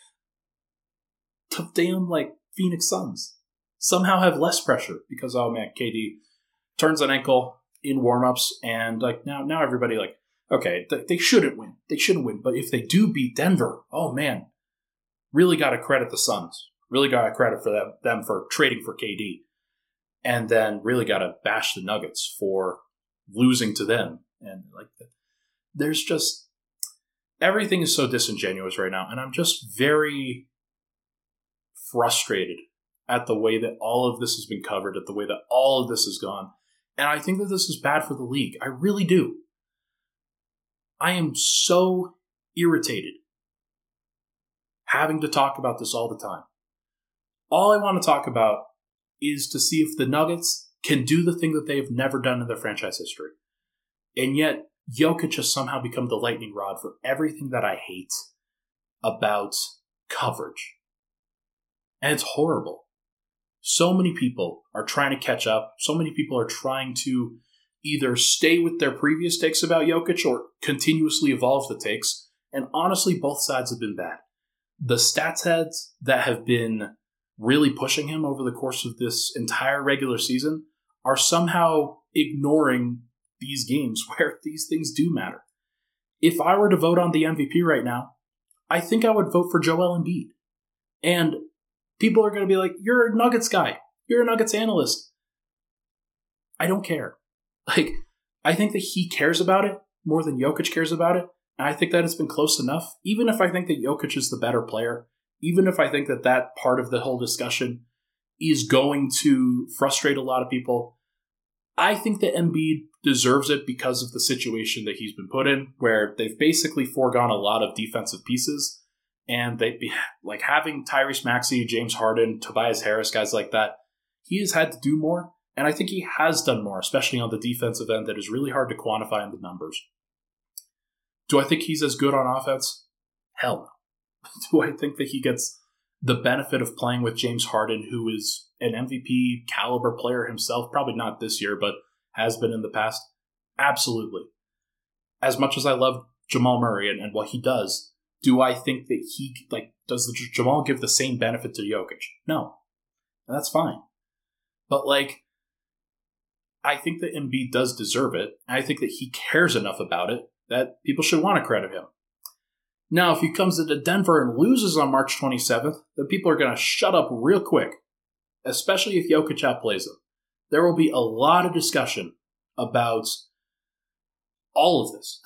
damn, Phoenix Suns somehow have less pressure because, oh man, KD turns an ankle in warmups, and now everybody okay, they shouldn't win. They shouldn't win. But if they do beat Denver, oh man, really got to credit the Suns. Really got to credit for them for trading for KD. And then really got to bash the Nuggets for losing to them. And there's just, everything is so disingenuous right now. And I'm just very frustrated at the way that all of this has been covered, at the way that all of this has gone. And I think that this is bad for the league. I really do. I am so irritated having to talk about this all the time. All I want to talk about is to see if the Nuggets can do the thing that they have never done in their franchise history. And yet, Jokic has somehow become the lightning rod for everything that I hate about coverage. And it's horrible. So many people are trying to catch up. So many people are trying to either stay with their previous takes about Jokic or continuously evolve the takes. And honestly, both sides have been bad. The stats heads that have been really pushing him over the course of this entire regular season are somehow ignoring these games where these things do matter. If I were to vote on the MVP right now, I think I would vote for Joel Embiid. And people are going to be like, you're a Nuggets guy. You're a Nuggets analyst. I don't care. I think that he cares about it more than Jokic cares about it. And I think that it's been close enough. Even if I think that Jokic is the better player, even if I think that that part of the whole discussion is going to frustrate a lot of people, I think that Embiid deserves it because of the situation that he's been put in, where they've basically foregone a lot of defensive pieces. And they like having Tyrese Maxey, James Harden, Tobias Harris, guys like that, he has had to do more. And I think he has done more, especially on the defensive end that is really hard to quantify in the numbers. Do I think he's as good on offense? Hell no. Do I think that he gets the benefit of playing with James Harden, who is an MVP caliber player himself? Probably not this year, but has been in the past. Absolutely. As much as I love Jamal Murray and what he does, do I think that does Jamal give the same benefit to Jokic? No. And that's fine. But I think that Embiid does deserve it. I think that he cares enough about it that people should want to credit him. Now, if he comes into Denver and loses on March 27th, then people are going to shut up real quick, especially if Jokic outplays him. There will be a lot of discussion about all of this.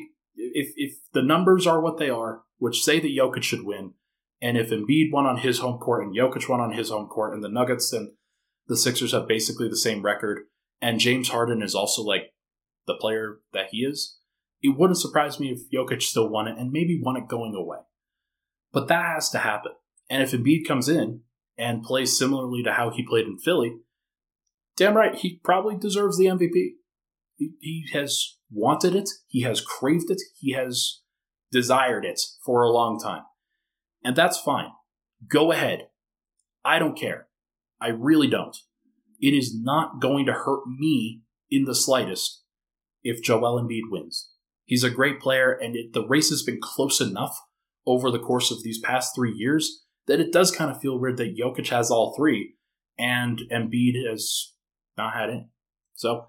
If the numbers are what they are, which say that Jokic should win, and if Embiid won on his home court and Jokic won on his home court, and the Nuggets and the Sixers have basically the same record, and James Harden is also the player that he is, it wouldn't surprise me if Jokic still won it and maybe won it going away. But that has to happen. And if Embiid comes in and plays similarly to how he played in Philly, damn right, he probably deserves the MVP. He has wanted it. He has craved it. He has desired it for a long time. And that's fine. Go ahead. I don't care. I really don't. It is not going to hurt me in the slightest if Joel Embiid wins. He's a great player, and the race has been close enough over the course of these past 3 years that it does kind of feel weird that Jokic has all three and Embiid has not had any. So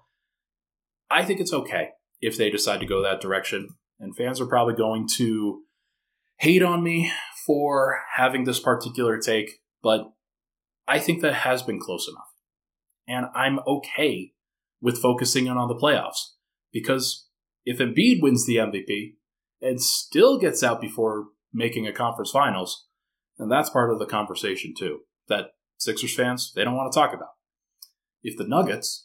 I think it's okay if they decide to go that direction, and fans are probably going to hate on me for having this particular take, but I think that has been close enough. And I'm okay with focusing in on the playoffs, because if Embiid wins the MVP and still gets out before making a conference finals, then that's part of the conversation too, that Sixers fans, they don't want to talk about. If the Nuggets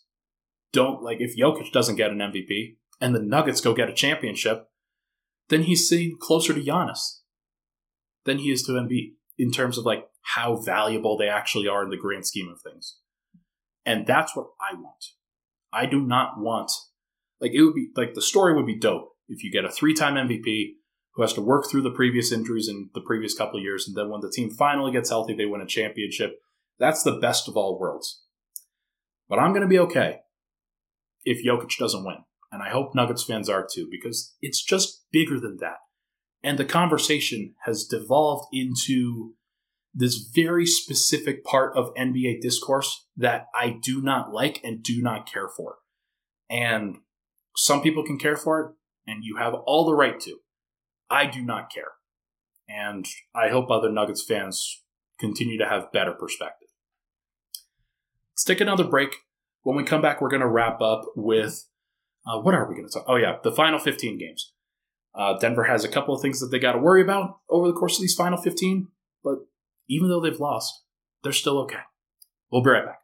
if Jokic doesn't get an MVP and the Nuggets go get a championship, then he's seen closer to Giannis than he is to Embiid in terms of how valuable they actually are in the grand scheme of things. And that's what I want. I do not want, it would be, the story would be dope if you get a 3-time MVP who has to work through the previous injuries in the previous couple of years, and then when the team finally gets healthy, they win a championship. That's the best of all worlds. But I'm going to be okay if Jokic doesn't win. And I hope Nuggets fans are too, because it's just bigger than that. And the conversation has devolved into this very specific part of NBA discourse that I do not like and do not care for. And some people can care for it, and you have all the right to. I do not care. And I hope other Nuggets fans continue to have better perspective. Let's take another break. When we come back, we're going to wrap up with, what are we going to talk? Oh yeah, the final 15 games. Denver has a couple of things that they got to worry about over the course of these final 15, but even though they've lost, they're still okay. We'll be right back.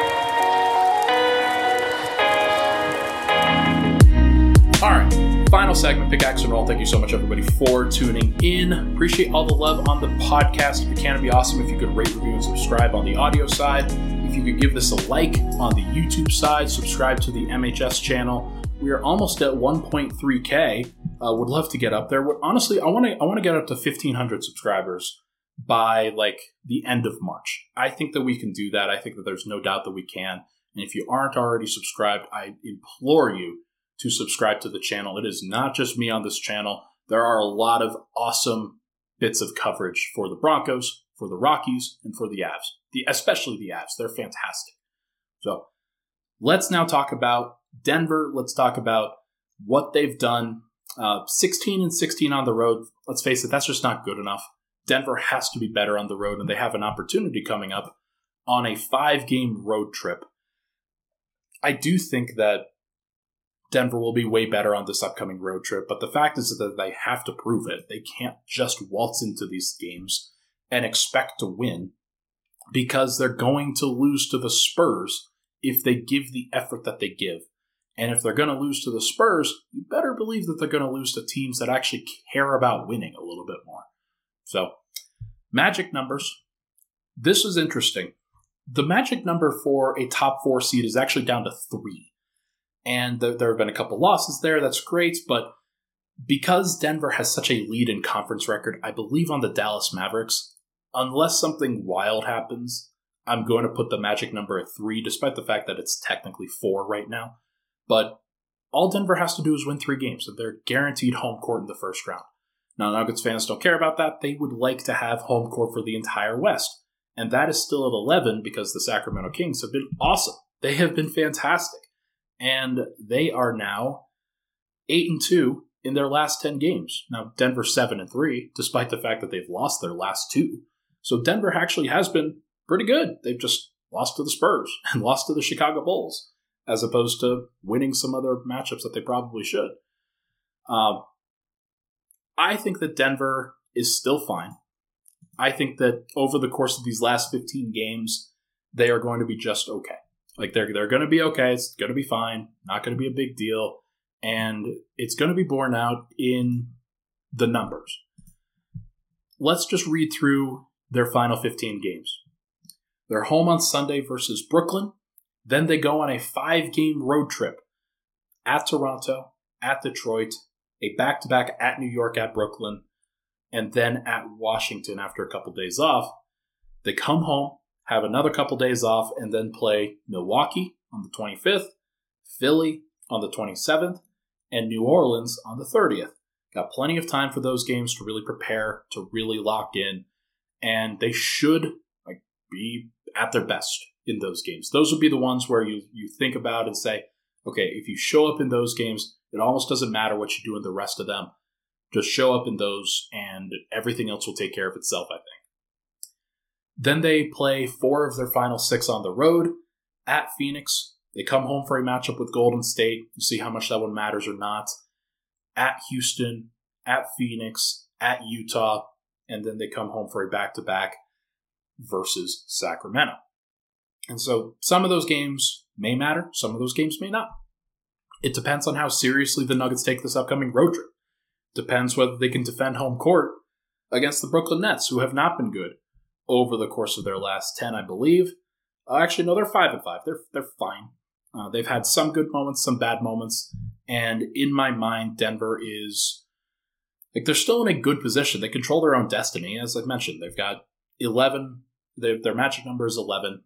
Final final segment, Pickaxe and Roll. Thank you so much, everybody, for tuning in. Appreciate all the love on the podcast. If you can, it'd be awesome if you could rate, review, and subscribe on the audio side. If you could give this a like on the YouTube side, subscribe to the MHS channel. We are almost at 1.3K. Would love to get up there. Honestly, I want to get up to 1,500 subscribers by like the end of March. I think that we can do that. I think that there's no doubt that we can. And if you aren't already subscribed, I implore you to subscribe to the channel. It is not just me on this channel. There are a lot of awesome bits of coverage for the Broncos, for the Rockies, and for the Avs. Especially the Avs. They're fantastic. So let's now talk about Denver. Let's talk about what they've done. 16-16 on the road. Let's face it, that's just not good enough. Denver has to be better on the road, and they have an opportunity coming up on a 5-game road trip. I do think that Denver will be way better on this upcoming road trip, but the fact is that they have to prove it. They can't just waltz into these games and expect to win, because they're going to lose to the Spurs if they give the effort that they give. And if they're going to lose to the Spurs, you better believe that they're going to lose to teams that actually care about winning a little bit more. So, magic numbers. This is interesting. The magic number for a top 4 seed is actually down to 3. And there have been a couple losses there. That's great. But because Denver has such a lead in conference record, I believe on the Dallas Mavericks, unless something wild happens, I'm going to put the magic number at 3, despite the fact that it's technically 4 right now. But all Denver has to do is win 3 games, and they're guaranteed home court in the first round. Now, Nuggets fans don't care about that. They would like to have home court for the entire West. And that is still at 11 because the Sacramento Kings have been awesome. They have been fantastic. And they are now 8-2 in their last 10 games. Now, Denver's 7-3, despite the fact that they've lost their last 2. So Denver actually has been pretty good. They've just lost to the Spurs and lost to the Chicago Bulls, as opposed to winning some other matchups that they probably should. I think that Denver is still fine. I think that over the course of these last 15 games, they are going to be just okay. Like, they're going to be okay. It's going to be fine. Not going to be a big deal. And it's going to be borne out in the numbers. Let's just read through their final 15 games. They're home on Sunday versus Brooklyn. Then they go on a 5-game road trip at Toronto, at Detroit, a back-to-back at New York, at Brooklyn, and then at Washington after a couple days off. They come home, have another couple days off, and then play Milwaukee on the 25th, Philly on the 27th, and New Orleans on the 30th. Got plenty of time for those games to really prepare, to really lock in, and they should be at their best in those games. Those would be the ones where you think about and say, okay, if you show up in those games, it almost doesn't matter what you do in the rest of them. Just show up in those, and everything else will take care of itself, I think. Then they play 4 of their final 6 on the road at Phoenix. They come home for a matchup with Golden State. We'll see how much that one matters or not. At Houston, at Phoenix, at Utah, and then they come home for a back-to-back versus Sacramento. And so some of those games may matter, some of those games may not. It depends on how seriously the Nuggets take this upcoming road trip. Depends whether they can defend home court against the Brooklyn Nets, who have not been good over the course of their last 10, I believe. Actually, no, they're 5-5. They're fine. They've had some good moments, some bad moments, and in my mind, Denver is they're still in a good position. They control their own destiny, as I mentioned. They've got 11. Their magic number is 11.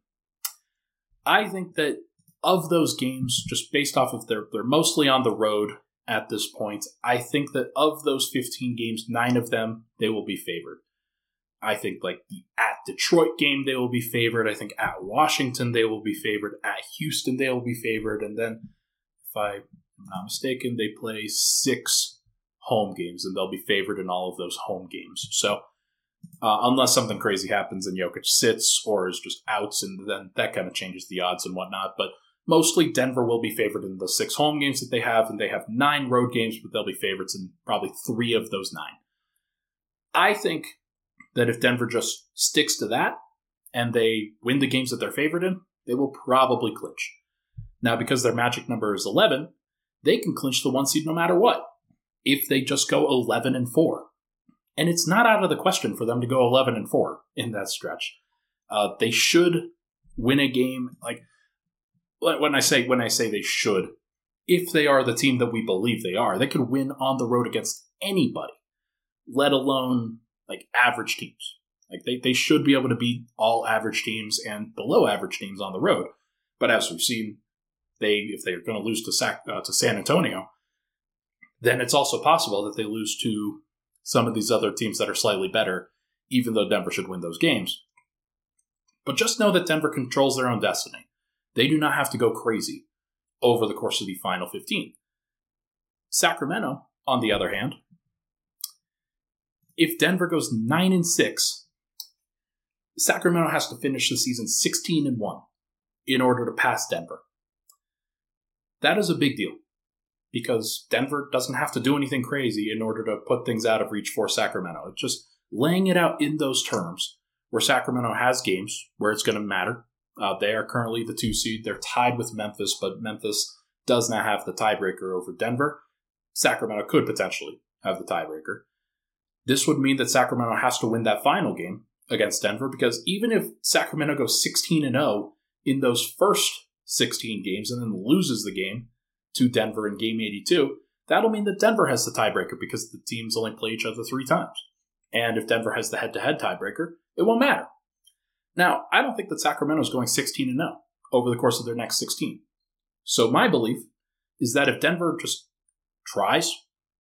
I think that of those games, just based off of they're mostly on the road at this point, I think that of those 15 games, 9 of them, they will be favored. I think like the at Detroit game, they will be favored. I think at Washington, they will be favored. At Houston, they will be favored. And then, if I'm not mistaken, they play 6 home games, and they'll be favored in all of those home games. So, unless something crazy happens and Jokic sits or is just out, and then that kind of changes the odds and whatnot. But mostly Denver will be favored in the 6 home games that they have, and they have 9 road games, but they'll be favorites in probably 3 of those 9. I think that if Denver just sticks to that and they win the games that they're favored in, they will probably clinch. Now, because their magic number is 11, they can clinch the 1 seed no matter what. if they just go 11-4. And it's not out of the question for them to go 11-4 in that stretch. They should win a game. Like when I say they should, if they are the team that we believe they are, they could win on the road against anybody, let alone like average teams. Like they should be able to beat all average teams and below average teams on the road. But as we've seen, if they're going to lose to San Antonio, then it's also possible that they lose to some of these other teams that are slightly better, even though Denver should win those games. But just know that Denver controls their own destiny. They do not have to go crazy over the course of the final 15. Sacramento, on the other hand, if Denver goes 9-6, Sacramento has to finish the season 16-1 in order to pass Denver. That is a big deal, because Denver doesn't have to do anything crazy in order to put things out of reach for Sacramento. It's just laying it out in those terms where Sacramento has games where it's going to matter. They are currently the 2 seed. They're tied with Memphis, but Memphis does not have the tiebreaker over Denver. Sacramento could potentially have the tiebreaker. This would mean that Sacramento has to win that final game against Denver, because even if Sacramento goes 16-0 in those first 16 games and then loses the game to Denver in Game 82, that'll mean that Denver has the tiebreaker because the teams only play each other 3 times. And if Denver has the head-to-head tiebreaker, it won't matter. Now, I don't think that Sacramento is going 16-0 over the course of their next 16. So my belief is that if Denver just tries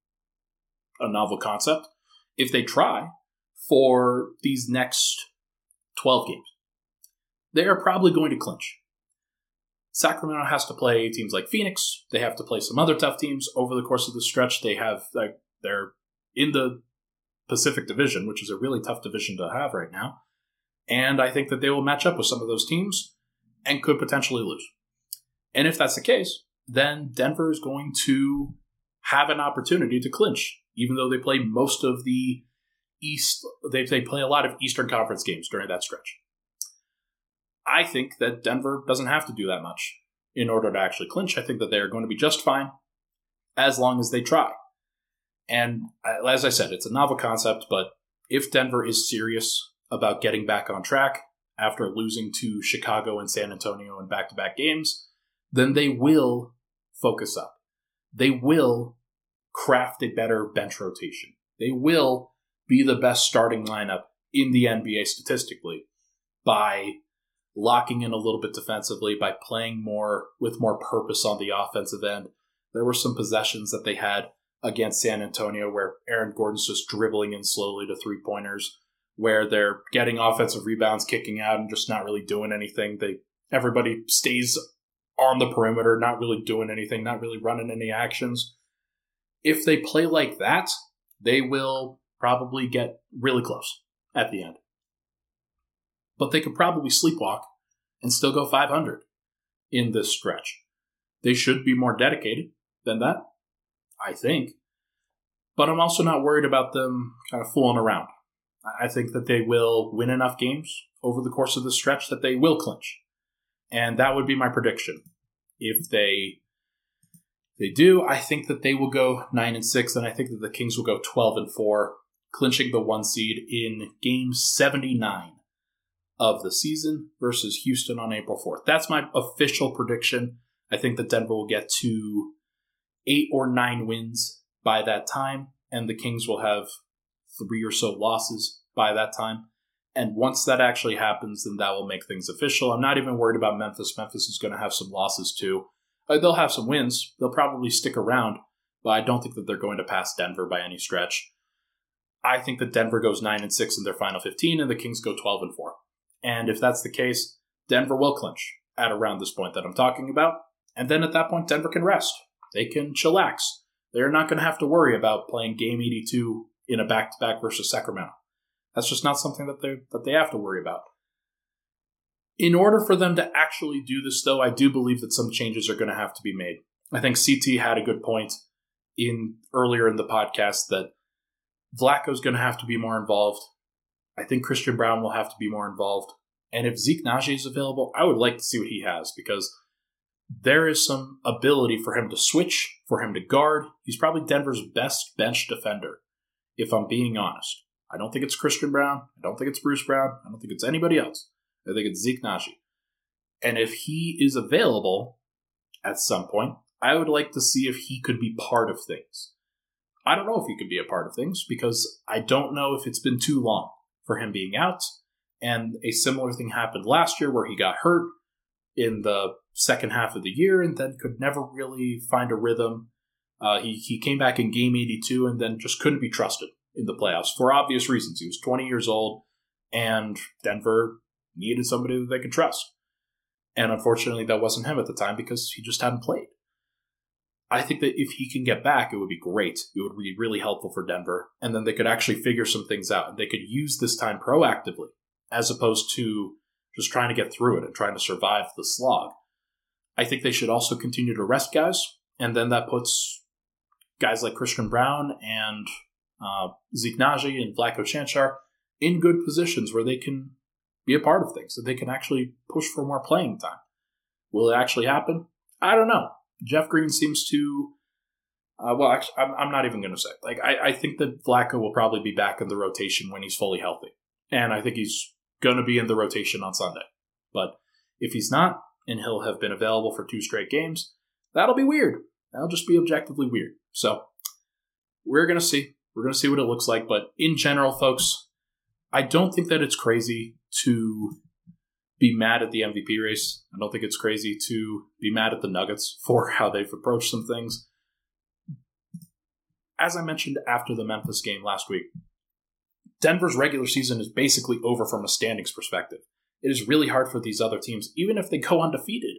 a novel concept, if they try for these next 12 games, they are probably going to clinch. Sacramento has to play teams like Phoenix. They have to play some other tough teams over the course of the stretch. They're in the Pacific Division, which is a really tough division to have right now. And I think that they will match up with some of those teams and could potentially lose. And if that's the case, then Denver is going to have an opportunity to clinch, even though they play most of the East. They play a lot of Eastern Conference games during that stretch. I think that Denver doesn't have to do that much in order to actually clinch. I think that they are going to be just fine as long as they try. And as I said, it's a novel concept, but if Denver is serious about getting back on track after losing to Chicago and San Antonio in back-to-back games, then they will focus up. They will craft a better bench rotation. They will be the best starting lineup in the NBA statistically by locking in a little bit defensively, by playing more with more purpose on the offensive end. There were some possessions that they had against San Antonio where Aaron Gordon's just dribbling in slowly to three-pointers, where they're getting offensive rebounds, kicking out, and just not really doing anything. Everybody stays on the perimeter, not really doing anything, not really running any actions. If they play like that, they will probably get really close at the end. But they could probably sleepwalk and still go 500 in this stretch. They should be more dedicated than that, I think. But I'm also not worried about them kind of fooling around. I think that they will win enough games over the course of this stretch that they will clinch. And that would be my prediction. If they do, I think that they will go 9-6, and I think that the Kings will go 12-4, clinching the 1 seed in Game 79 of the season versus Houston on April 4th. That's my official prediction. I think that Denver will get to 8 or 9 wins by that time, and the Kings will have 3 or so losses by that time. And once that actually happens, then that will make things official. I'm not even worried about Memphis. Memphis is going to have some losses too. They'll have some wins. They'll probably stick around, but I don't think that they're going to pass Denver by any stretch. I think that Denver goes 9-6 in their final 15, and the Kings go 12-4. And if that's the case, Denver will clinch at around this point that I'm talking about. And then at that point, Denver can rest. They can chillax. They're not going to have to worry about playing Game 82 in a back-to-back versus Sacramento. That's just not something that they have to worry about. In order for them to actually do this, though, I do believe that some changes are going to have to be made. I think CT had a good point earlier in the podcast that Vlatko's going to have to be more involved. I think Christian Braun will have to be more involved. And if Zeke Nnaji is available, I would like to see what he has, because there is some ability for him to switch, for him to guard. He's probably Denver's best bench defender, if I'm being honest. I don't think it's Christian Braun. I don't think it's Bruce Brown. I don't think it's anybody else. I think it's Zeke Nnaji. And if he is available at some point, I would like to see if he could be part of things. I don't know if he could be a part of things because I don't know if it's been too long for him being out. And a similar thing happened last year where he got hurt in the second half of the year and then could never really find a rhythm. He came back in game 82 and then just couldn't be trusted in the playoffs for obvious reasons. He was 20 years old and Denver needed somebody that they could trust. And unfortunately, that wasn't him at the time because he just hadn't played. I think that if he can get back, it would be great. It would be really helpful for Denver. And then they could actually figure some things out. And they could use this time proactively as opposed to just trying to get through it and trying to survive the slog. I think they should also continue to rest guys. And then that puts guys like Christian Braun and Zeke Nnaji and Vlatko Cancar in good positions where they can be a part of things, that they can actually push for more playing time. Will it actually happen? I don't know. Jeff Green seems to, actually, I'm not even going to say. I think that Vlatko will probably be back in the rotation when he's fully healthy. And I think he's going to be in the rotation on Sunday. But if he's not, and he'll have been available for 2 straight games, that'll be weird. That'll just be objectively weird. So we're going to see. We're going to see what it looks like. But in general, folks, I don't think that it's crazy to be mad at the MVP race. I don't think it's crazy to be mad at the Nuggets for how they've approached some things. As I mentioned after the Memphis game last week, Denver's regular season is basically over from a standings perspective. It is really hard for these other teams, even if they go undefeated,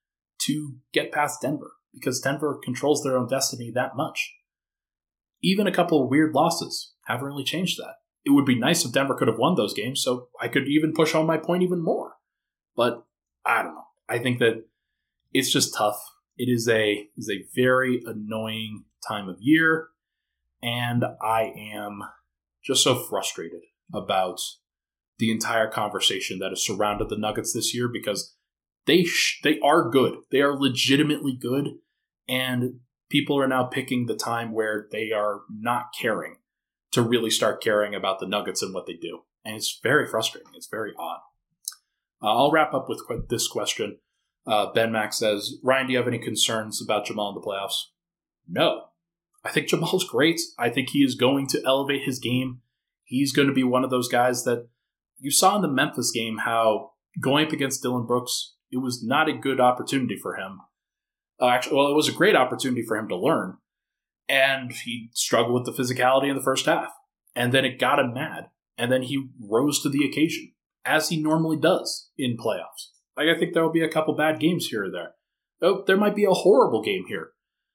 to get past Denver because Denver controls their own destiny that much. Even a couple of weird losses haven't really changed that. It would be nice if Denver could have won those games so I could even push home my point even more. But I don't know. I think that it's just tough. It is a very annoying time of year, and I am just so frustrated about the entire conversation that has surrounded the Nuggets this year because they are good. They are legitimately good, and people are now picking the time where they are not caring to really start caring about the Nuggets and what they do. And it's very frustrating. It's very odd. I'll wrap up with this question. Ben Max says, Ryan, do you have any concerns about Jamal in the playoffs? No. I think Jamal's great. I think he is going to elevate his game. He's going to be one of those guys that you saw in the Memphis game how going up against Dillon Brooks, it was not a good opportunity for him. It was a great opportunity for him to learn. And he struggled with the physicality in the first half. And then it got him mad. And then he rose to the occasion, as he normally does in playoffs. I think there will be a couple bad games here or there. Oh, there might be a horrible game here.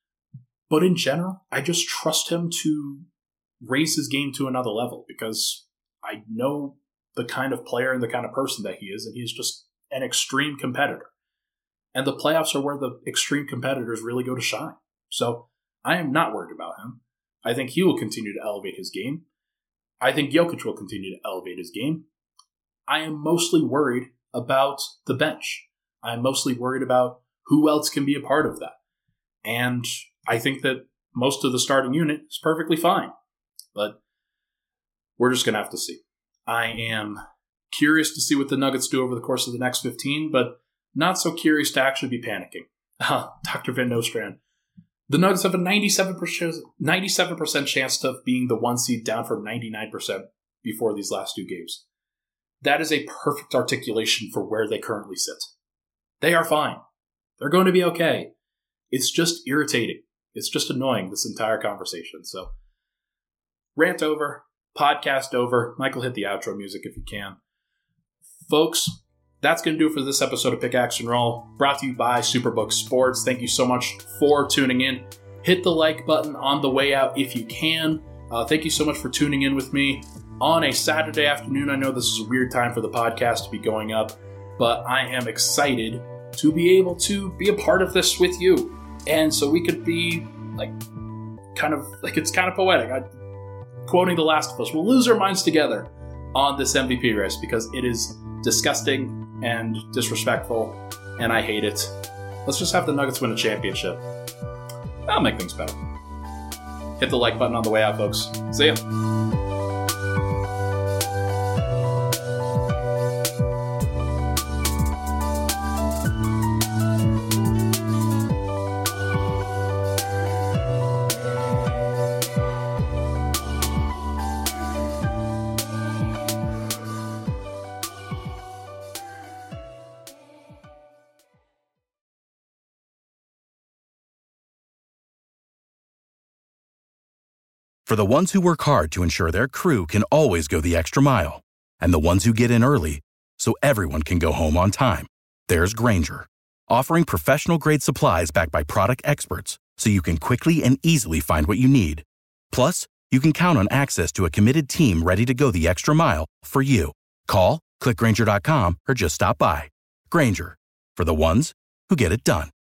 But in general, I just trust him to raise his game to another level because I know the kind of player and the kind of person that he is, and he's just an extreme competitor. And the playoffs are where the extreme competitors really go to shine. So I am not worried about him. I think he will continue to elevate his game. I think Jokic will continue to elevate his game. I am mostly worried about the bench. I'm mostly worried about who else can be a part of that. And I think that most of the starting unit is perfectly fine. But we're just going to have to see. I am curious to see what the Nuggets do over the course of the next 15, but not so curious to actually be panicking. Dr. Van Nostrand. The Nuggets have a 97% chance of being the 1 seed down from 99% before these last 2 games. That is a perfect articulation for where they currently sit. They are fine. They're going to be okay. It's just irritating. It's just annoying, this entire conversation. So, rant over, podcast over. Michael, hit the outro music if you can. Folks, that's going to do it for this episode of Pickaxe and Roll, brought to you by Superbook Sports. Thank you so much for tuning in. Hit the like button on the way out if you can. Thank you so much for tuning in with me on a Saturday afternoon. I know this is a weird time for the podcast to be going up, but I am excited to be able to be a part of this with you. And so we could be it's kind of poetic. Quoting The Last of Us, we'll lose our minds together on this MVP race because it is disgusting and disrespectful, and I hate it. Let's just have the Nuggets win a championship. That'll make things better. Hit the like button on the way out, folks. See ya. For the ones who work hard to ensure their crew can always go the extra mile, and the ones who get in early so everyone can go home on time, there's Grainger, offering professional-grade supplies backed by product experts so you can quickly and easily find what you need. Plus, you can count on access to a committed team ready to go the extra mile for you. Call, click Grainger.com, or just stop by. Grainger, for the ones who get it done.